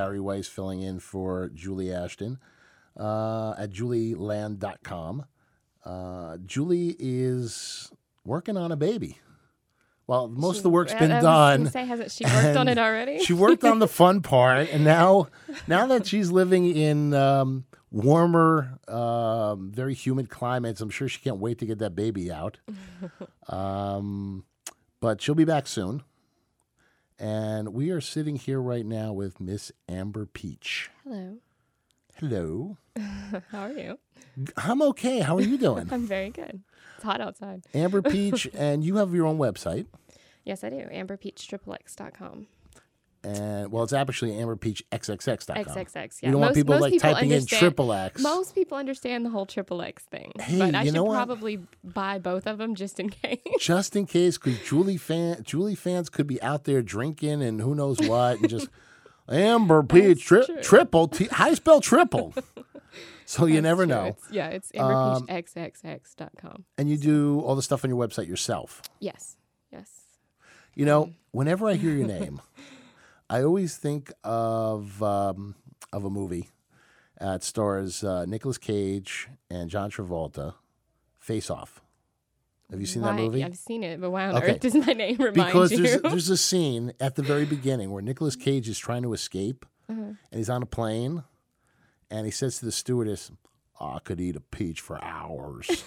Barry Weiss filling in for Julie Ashton at julieland.com. Julie is working on a baby. Well, most of the work's been I was done. gonna say, hasn't she worked on it already? She worked on the fun part, and now that she's living in warmer, very humid climates, I'm sure she can't wait to get that baby out. But she'll be back soon. And we are sitting here right now with Miss Amber Peach. Hello. Hello. How are you? I'm okay. How are you doing? I'm very good. It's hot outside. Amber Peach, and you have your own website. Yes, I do. AmberPeachXXX.com. And well, it's actually AmberPeachXXX.com. XXX, yeah. You don't want people like typing in triple X. Most people understand the whole triple X thing. Hey, but I you should know what? probably buy both of them just in case. Just in case, because Julie fans could be out there drinking and who knows what, and just Amber Peach triple T. How do you spell triple? So you never know. It's AmberPeachXXX.com. And you do all the stuff on your website yourself. Yes. You know, whenever I hear your name, I always think of a movie. It stars Nicolas Cage and John Travolta. Face Off. Have you seen that movie? I've seen it, but why on earth does my name remind because you? Because there's a scene at the very beginning where Nicolas Cage is trying to escape, and he's on a plane, and he says to the stewardess, I could eat a peach for hours.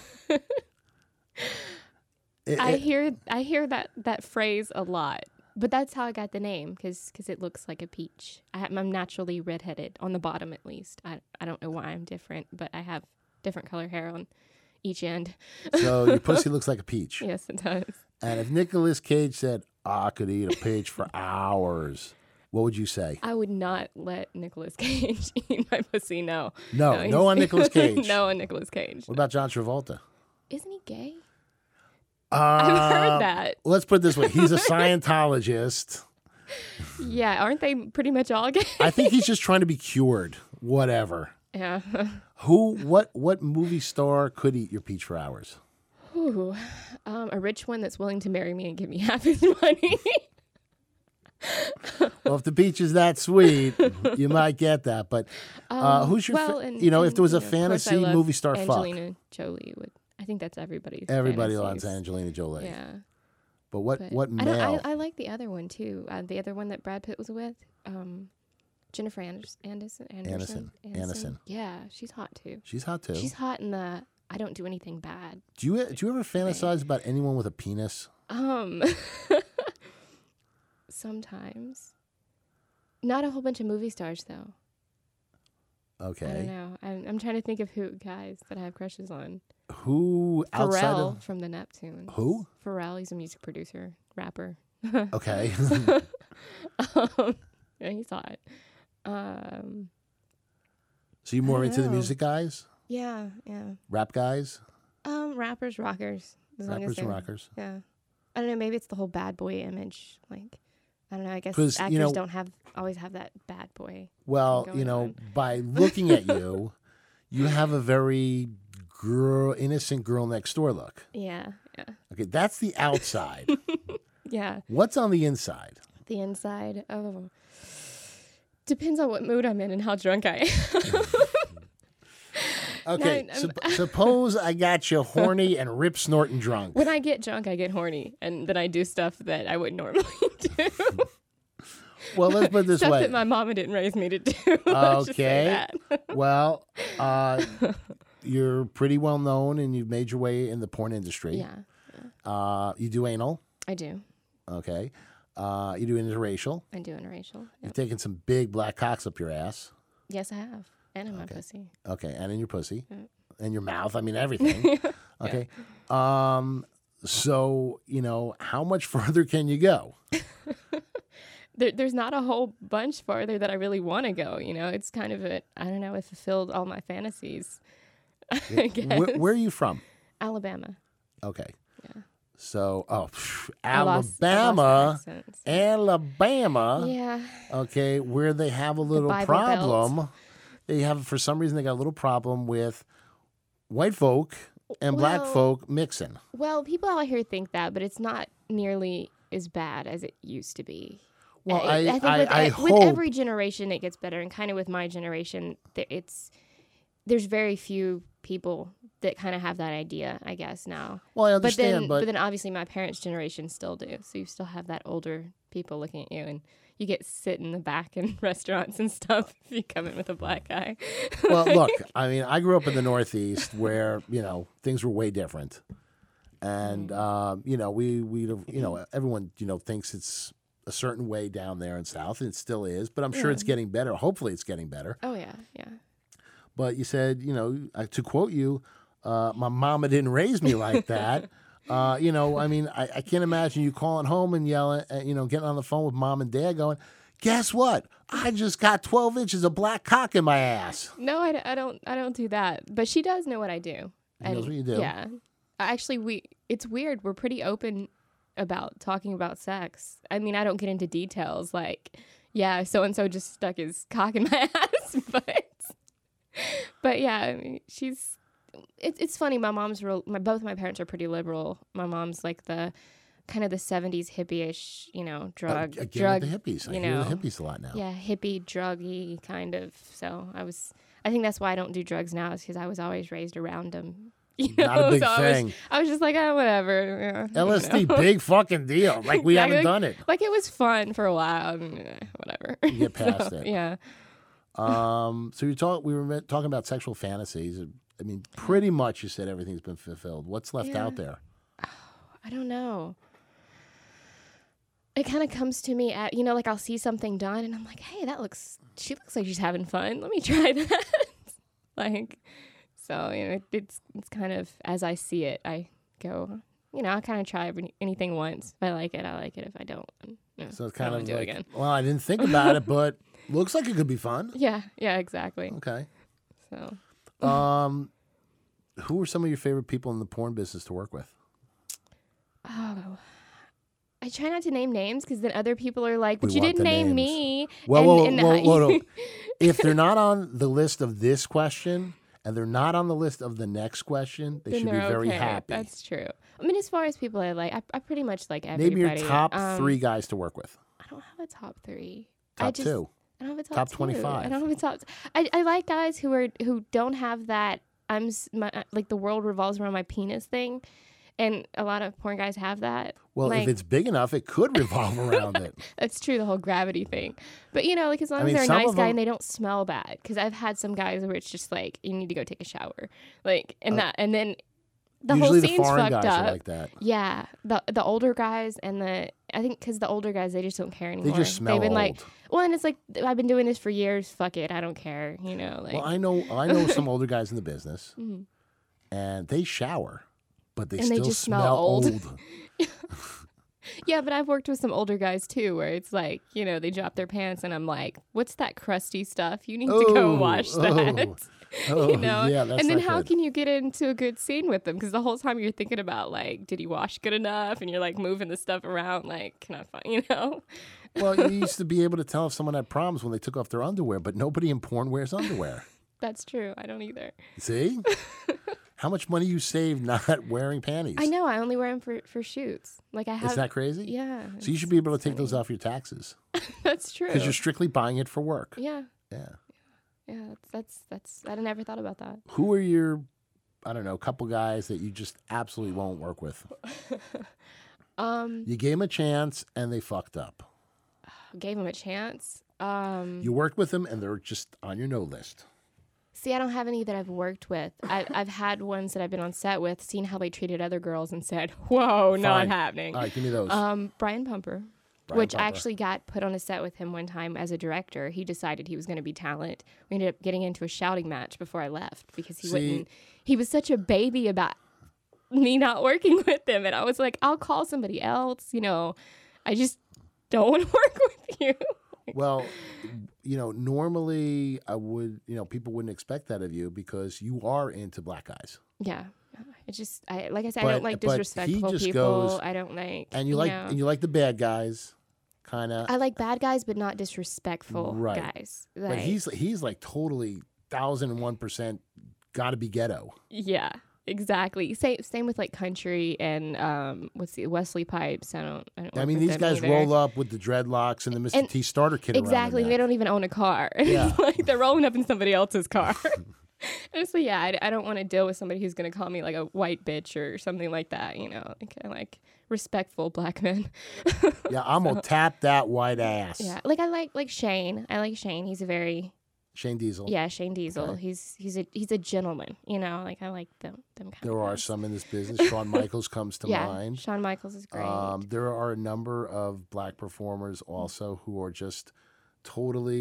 I hear that phrase a lot, but that's how I got the name because it looks like a peach. I'm naturally redheaded on the bottom, at least. I don't know why I'm different, but I have different color hair on each end. So your pussy looks like a peach. Yes, it does. And if Nicolas Cage said, I could eat a peach for hours, what would you say? I would not let Nicolas Cage eat my pussy. No on Nicolas Cage. No on Nicolas Cage. What about John Travolta? Isn't he gay? I've heard that. Let's put it this way. He's a Scientologist. Yeah, aren't they pretty much all gay? I think he's just trying to be cured. Whatever. Yeah. What movie star could eat your peach for hours? Ooh, a rich one that's willing to marry me and give me half his money. Well, if the peach is that sweet, you might get that. But who's your if there was a fantasy movie star, Angelina Jolie would. I think that's everybody's. Everybody loves Angelina Jolie. Yeah. But what male? I like the other one too. The other one that Brad Pitt was with, Jennifer Aniston. Yeah, she's hot too. She's hot too. She's hot in the I don't do anything bad. Do you ever fantasize about anyone with a penis? Sometimes. Not a whole bunch of movie stars though. Okay. I don't know. I'm trying to think of who guys that I have crushes on. Who outside Pharrell of from the Neptunes. Who? Pharrell. He's a music producer, rapper. Okay. Yeah, he's hot. So you're more into the music guys? Yeah. Rap guys? Rappers, rockers. Rappers and rockers. Yeah. I don't know. Maybe it's the whole bad boy image. Like, I don't know. I guess 'Cause, actors don't always have that bad boy. Well, by looking at you, you have a very innocent girl next door look. Yeah. Okay, that's the outside. Yeah. What's on the inside? The inside, depends on what mood I'm in and how drunk I am. Okay, suppose I got you horny and rip snorting drunk. When I get drunk, I get horny, and then I do stuff that I wouldn't normally do. Well, let's put it this stuff way. that my mama didn't raise me to do. Okay. Well, you're pretty well known, and you've made your way in the porn industry. Yeah. You do anal. I do. Okay. You do interracial. I do interracial. Yep. You've taken some big black cocks up your ass. Yes, I have. And in my pussy. Okay, and in your pussy. Yep. And your mouth. I mean, everything. Okay. Yeah. So, how much further can you go? There's not a whole bunch farther that I really want to go. It's kind of I don't know, it fulfilled all my fantasies. I guess. Where are you from? Alabama. Okay. Yeah. So, Alabama. Alabama. Yeah. Okay, where they have a little problem. Belt. They have, for some reason, they got a little problem with white folk and black folk mixing. Well, people out here think that, but it's not nearly as bad as it used to be. Well, I think I with hope. every generation it gets better, and kind of with my generation, there's very few people that kind of have that idea, I guess now. Well, I understand, but then obviously my parents' generation still do. So you still have that older people looking at you, and you get sit in the back in restaurants and stuff if you come in with a black guy. well, look, I mean, I grew up in the Northeast where things were way different, and everyone thinks it's a certain way down there in South, and it still is. But I'm sure it's getting better. Hopefully, it's getting better. Oh yeah, yeah. But you said, to quote you, my mama didn't raise me like that. I mean, I can't imagine you calling home and yelling, getting on the phone with mom and dad going, guess what? I just got 12 inches of black cock in my ass. No, I don't do that. But she does know what I do. She knows what you do. Yeah. Actually, it's weird. We're pretty open about talking about sex. I mean, I don't get into details like, yeah, so-and-so just stuck his cock in my ass, but yeah, I mean, it's funny. My mom's both my parents are pretty liberal. My mom's like the kind of the 70s hippie-ish, drug. The hippies. I hear the hippies a lot now. Yeah, hippie, druggy kind of. So I think that's why I don't do drugs now, is because I was always raised around them. Not a big thing. I was just like, whatever. LSD, big fucking deal. Like we haven't done it. Like it was fun for a while. Whatever. You get past it. Yeah. So we were talking about sexual fantasies. I mean, pretty much you said everything's been fulfilled. What's left out there? I don't know. It kind of comes to me at, like I'll see something done and I'm like, hey, she looks like she's having fun. Let me try that. So, it's kind of as I see it, I go, I kind of try anything once. If I like it, I like it. If I don't, so it's kind of do it again. Well, I didn't think about it, but looks like it could be fun. Yeah, exactly. Okay. So, who are some of your favorite people in the porn business to work with? Oh, I try not to name names because then other people are like, but We you want didn't the name names. me. Whoa. If they're not on the list of this question and they're not on the list of the next question, they Then should be they're very okay. happy. That's true. I mean, as far as people I like, I pretty much like everybody. Name your top 3 guys to work with. I don't have a top 3. Top 2. I don't have a Top 2. 25. I don't have a top. I like guys who don't have that. Like the world revolves around my penis thing, and a lot of porn guys have that. Well, if it's big enough, it could revolve around it. That's true, the whole gravity thing. But like as long as they're a nice guy and they don't smell bad, because I've had some guys where it's just like you need to go take a shower, and then the whole usually scene's the foreign fucked guys up. are like that. Yeah, the older guys I think because the older guys they just don't care anymore. They just smell They've been old. like, well, and it's like I've been doing this for years. Fuck it, I don't care. Well, I know some older guys in the business, and they shower, but they still just smell old. Yeah, but I've worked with some older guys too, where it's like they drop their pants, and I'm like, "What's that crusty stuff? You need to go wash that." Yeah, that's and then not how good. can you get into a good scene with them? Because the whole time you're thinking about like, did he wash good enough? And you're like moving the stuff around, like, can I find, Well, you used to be able to tell if someone had problems when they took off their underwear, but nobody in porn wears underwear. That's true. I don't either. See? How much money you save not wearing panties? I know. I only wear them for shoots. Like I have. Isn't that crazy? Yeah. So you should be able to take those off your taxes That's true. because you're strictly buying it for work. Yeah. Yeah. Yeah. That's. I never thought about that. Who are your, I don't know, couple guys that you just absolutely won't work with? You gave them a chance and they fucked up. Gave them a chance. You worked with them and they're just on your no list. See, I don't have any that I've worked with. I've had ones that I've been on set with, seen how they treated other girls, and said, "Whoa, not Fine. happening." All right, give me those. Brian Pumper, which I actually got put on a set with him one time as a director. He decided he was going to be talent. We ended up getting into a shouting match before I left because he wouldn't. He was such a baby about me not working with him, and I was like, "I'll call somebody else." I just don't want to work with you. Well, normally I would, people wouldn't expect that of you because you are into black guys. Yeah. It's just, like I said, I don't like disrespectful just people. goes- I don't like, And you like the bad guys, kind of. I like bad guys, but not disrespectful Right. guys. But he's like totally 1,001% got to be ghetto. Yeah. exactly. Same with like country and what's the Wesley Pipes. I don't I work mean, with these them guys either. roll up with the dreadlocks and the Mr. And- T starter kit Exactly. around They their neck. don't even own a car. Yeah. It's like they're rolling up in somebody else's car. And so yeah, I don't want to deal with somebody who's gonna call me like a white bitch or something like that. You know, like respectful black men. Yeah, I'm gonna tap that white ass. Yeah, like I like Shane. I like Shane. He's a very Shane Diesel. yeah, Shane Diesel. Okay. He's a gentleman. You know, like I like them kind There of are guys. some in this business. Shawn Michaels comes to yeah, mind. Shawn Michaels is great. There are a number of black performers also who are just totally,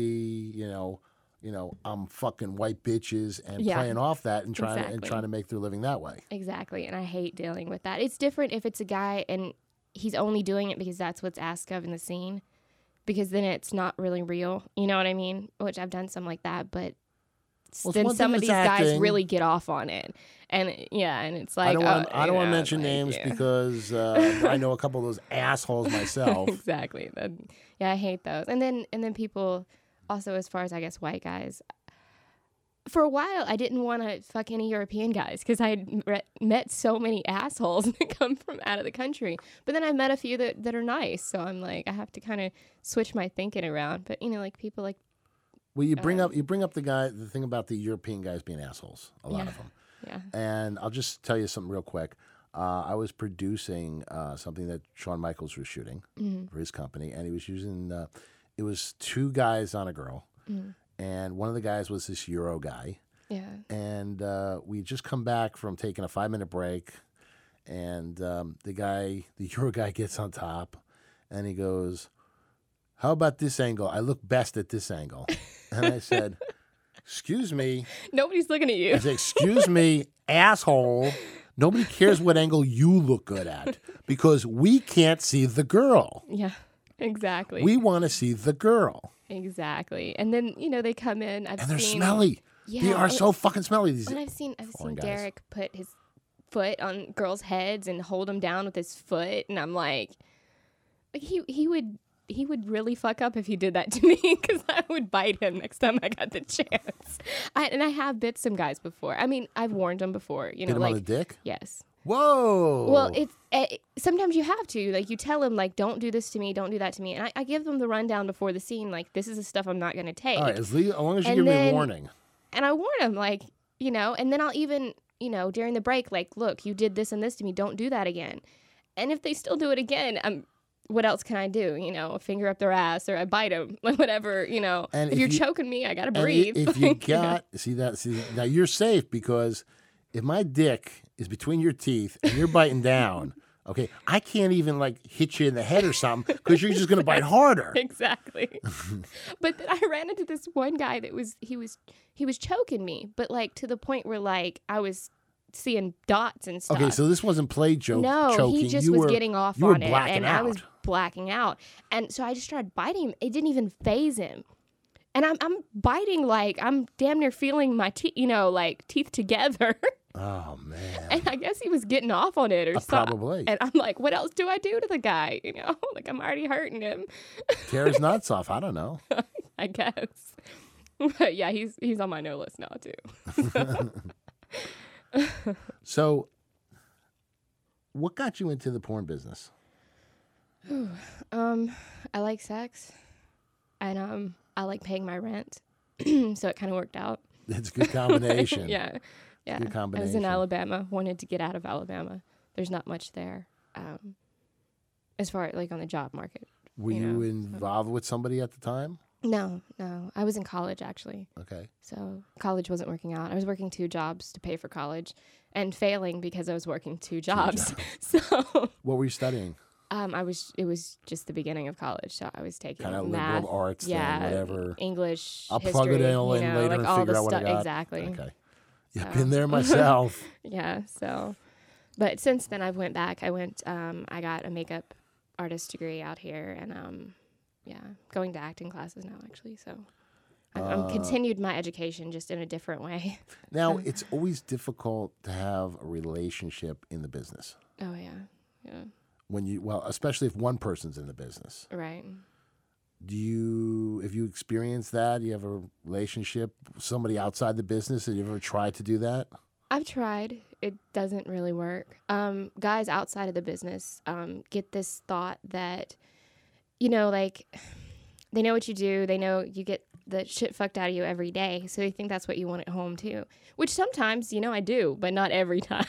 I'm fucking white bitches and Yeah. playing off that and trying Exactly. to make their living that way. Exactly, and I hate dealing with that. It's different if it's a guy and he's only doing it because that's what's asked of in the scene, because then it's not really real. You know what I mean? Which I've done some like that, but Well, it's then one some thing of that's these guys acting. really get off on it, and yeah, and it's like I don't want you to know, mention like, names yeah. because I know a couple of those assholes myself. Exactly. Yeah, I hate those. And then people also, as far as I guess white guys. For a while, I didn't want to fuck any European guys because I had met so many assholes that come from out of the country. But then I met a few that are nice, so I'm like, I have to kind of switch my thinking around. But like people like Well, you bring up the thing about the European guys being assholes. A lot Yeah. of them. yeah, And I'll just tell you something real quick. I was producing something that Shawn Michaels was shooting for his company, and he was using it was two guys on a girl, and one of the guys was this Euro guy, yeah, and we just come back from taking a 5-minute break, and the Euro guy gets on top, and he goes, "How about this angle? I look best at this angle." And I said, "Excuse me." nobody's looking at I you. said, "Excuse me, asshole. Nobody cares what angle you look good at because we can't see the girl. Yeah, exactly, We want to see the girl." exactly. And then they come in. I've And they're seen, smelly. Yeah, They are and- so fucking smelly. These And I've seen foreign guys. Derek put his foot on girls' heads and hold them down with his foot, and I'm like he would really fuck up if he did that to me because I would bite him next time I got the chance. And I have bit some guys before. I mean, I've warned them before. Hit him like on the dick? yes. Whoa. Well, sometimes you have to. Like, you tell them, like, don't do this to me, don't do that to me. And I give them the rundown before the scene, like, this is the stuff I'm not going to take. All right, as long as you And give me a then- warning. And I warn them, like, and then I'll even, during the break, like, look, you did this and this to me, don't do that again. And if they still do it again, what else can I do? A finger up their ass, or I bite them, like whatever, And if you're if you- choking me, I got to And breathe. if you got, see, now you're safe because if my dick is between your teeth and you're biting down, okay, I can't even like hit you in the head or something because you're just going to bite harder. Exactly. But then I ran into this one guy that he was choking me, but like to the point where like I was seeing dots and stuff. Okay, so this wasn't play joke. No, choking. he just You was were- getting off you were on it, blacking and I was out. blacking out. And so I just started biting him. It didn't even phase him. And I'm biting like I'm damn near feeling my teeth, like teeth together. Oh man. And I guess he was getting off on it or something. Probably. And I'm like, what else do I do to the guy? Like I'm already hurting him. Tear his nuts off. I don't know. I guess. But yeah, he's on my no list now too. So, what got you into the porn business? I like sex, and I like paying my rent, so it kind of worked out. It's a good combination. Yeah. good I was in combination. Alabama, wanted to get out of Alabama. There's not much there, as far as like on the job market. Were you involved with somebody at the time? No. I was in college actually, Okay. so college wasn't working out. I was working 2 jobs to pay for college, and failing because I was working 2 jobs. So What were you studying? it was just the beginning of college, so I was taking Kind of math, liberal arts thing, whatever. English, I'll history, plug it in later like and all figure the out what I stuff. got. Exactly. Okay. Yeah, So- been there myself. Yeah. So, but since then I went back. I got a makeup artist degree out here, and going to acting classes now actually. So, I'm continued my education just in a different way. Now, it's always difficult to have a relationship in the business. Oh yeah. Especially if one person's in the business. Right. Have you experienced that? Do you have a relationship with somebody outside the business? Have you ever tried to do that? I've tried. It doesn't really work. Guys outside of the business get this thought that, like, they know what you do. They know you get the shit fucked out of you every day. So they think that's what you want at home, too. Which sometimes, I do, but not every time,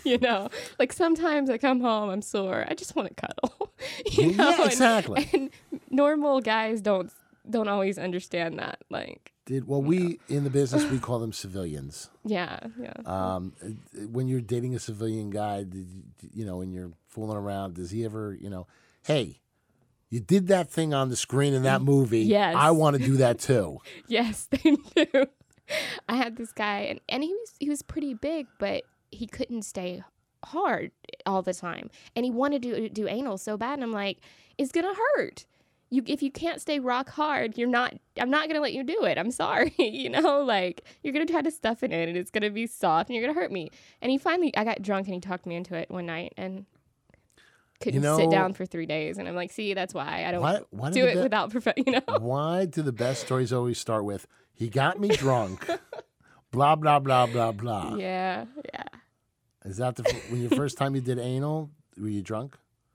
Like, sometimes I come home, I'm sore. I just want to cuddle, Yeah, exactly. And normal guys don't always understand that, like. We in the business we call them civilians. Yeah. When you're dating a civilian guy, when you're fooling around, does he ever, hey, you did that thing on the screen in that movie. Yes. I want to do that too. Yes, they do. I had this guy, and he was pretty big, but he couldn't stay hard all the time, and he wanted to do anal so bad. And I'm like, it's gonna hurt. If you can't stay rock hard, I'm not going to let you do it. I'm sorry. Like, you're going to try to stuff it in and it's going to be soft and you're going to hurt me. And I got drunk and he talked me into it one night and couldn't sit down for 3 days. And I'm like, see, that's why I don't do it without Why do the best stories always start with, he got me drunk, blah, blah, blah, blah, blah. Yeah. Is that when your first time you did anal, were you drunk?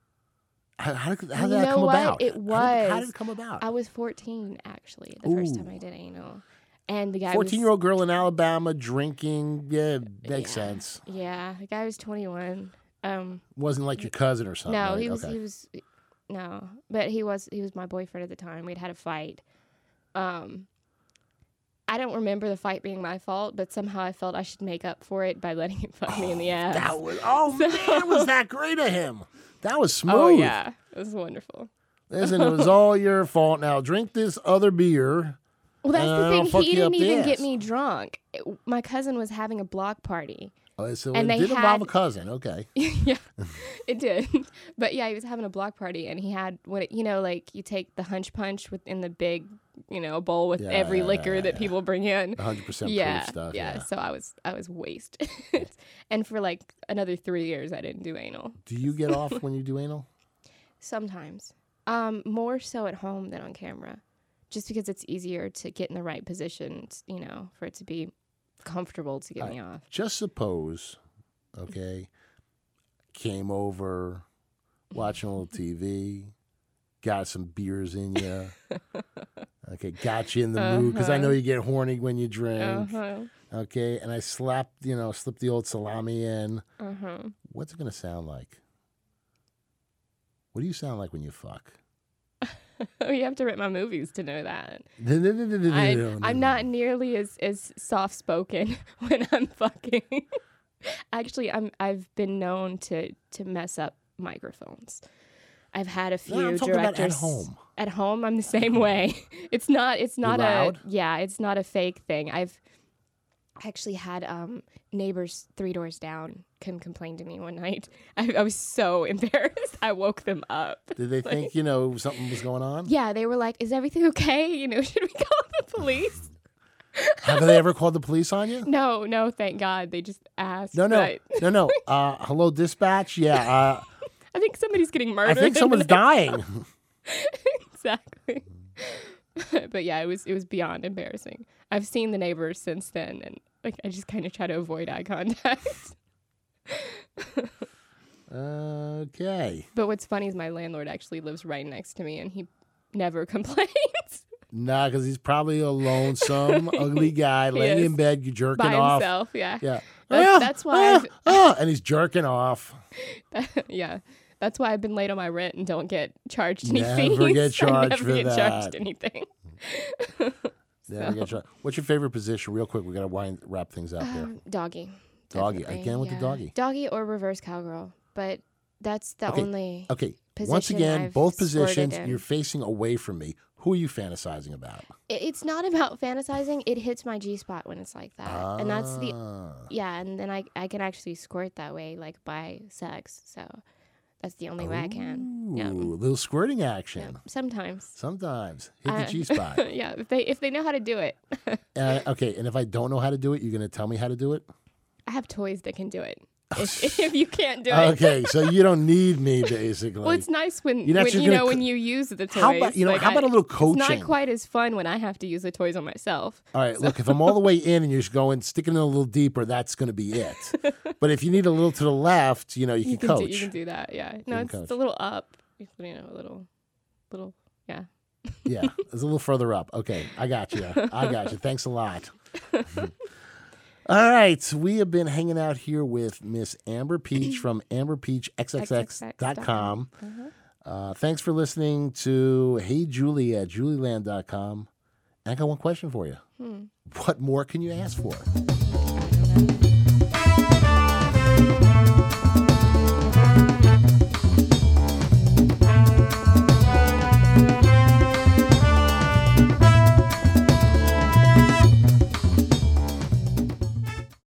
How did that come about? It was. How did it come about? I was 14, actually, the first time I did anal. And the guy 14-year-old girl in Alabama drinking. Yeah, makes sense. Yeah, the guy was 21. Wasn't like your cousin or something. No, right? he was no, but he was my boyfriend at the time. We'd had a fight. I don't remember the fight being my fault, but somehow I felt I should make up for it by letting him fuck me in the ass. Man, was that great of him? That was smooth. Oh, yeah. It was wonderful. Listen, it was all your fault. Now drink this other beer. Well, that's the thing. He didn't even get me drunk. My cousin was having a block party. Oh, so it did involve a cousin. Okay. Yeah, it did. But yeah, he was having a block party, and he had like you take the hunch punch within the big, bowl with every liquor that people bring in. 100% proof stuff. Yeah. So I was wasted, and for like another 3 years, I didn't do anal. Do you get off when you do anal? Sometimes, more so at home than on camera, just because it's easier to get in the right position, for it to be comfortable to get me off. Just suppose, okay, came over, watching a little TV, got some beers in you, okay, got you in the mood, because I know you get horny when you drink, okay, and I slipped the old salami in. What's it going to sound like? What do you sound like when you fuck? Oh, you have to rip my movies to know that. No. I'm not nearly as soft-spoken when I'm fucking. Actually, I've been known to mess up microphones. I've had a few I'm talking directors about at home. At home, I'm the same way. It's not You're loud? it's not a fake thing. I've actually had neighbors 3 doors down come complain to me one night. I was so embarrassed. I woke them up. Did they think, something was going on? Yeah, they were like, is everything okay? Should we call the police? Have they ever called the police on you? No, thank God. They just asked. No. Hello, dispatch? Yeah. I think somebody's getting murdered. I think someone's dying. Exactly. But yeah, it was beyond embarrassing. I've seen the neighbors since then, and I just kind of try to avoid eye contact. Okay. But what's funny is my landlord actually lives right next to me, and he never complains. Nah, because he's probably a lonesome, ugly guy laying in bed, jerking by off. himself. Yeah. Yeah. That's why. And he's jerking off. Yeah. That's why I've been late on my rent and don't get charged any Never fees. get charged I never for get that. charged anything. Never get charged. What's your favorite position? Real quick, we got to wrap things up here. Doggy. Doggy. Definitely, Again with the doggy. Doggy or reverse cowgirl. But that's the only position once again, I've both positions, squirted in. you're facing away from me. Who are you fantasizing about? It's not about fantasizing. It hits my G-spot when it's like that. And that's and then I can actually squirt that way, like by sex. So that's the only way I can. Yeah. Little squirting action. Yeah. Sometimes. Hit the G-spot. Yeah, if they know how to do it. Okay, and if I don't know how to do it, you're going to tell me how to do it? I have toys that can do it. if you can't do it. Okay, so you don't need me, basically. Well, it's nice when You're not just gonna when you use the toys. How about how about a little coaching? It's not quite as fun when I have to use the toys on myself. All right, look, if I'm all the way in and you're just sticking in a little deeper, that's going to be it. But if you need a little to the left, you can coach. You can do that, yeah. No, it's a little up. A little, yeah. Yeah, it's a little further up. Okay, I got you. Thanks a lot. All right, we have been hanging out here with Miss Amber Peach from amberpeachxxx.com. Thanks for listening to Hey Julie at julieland.com. And I got one question for you. What more can you ask for?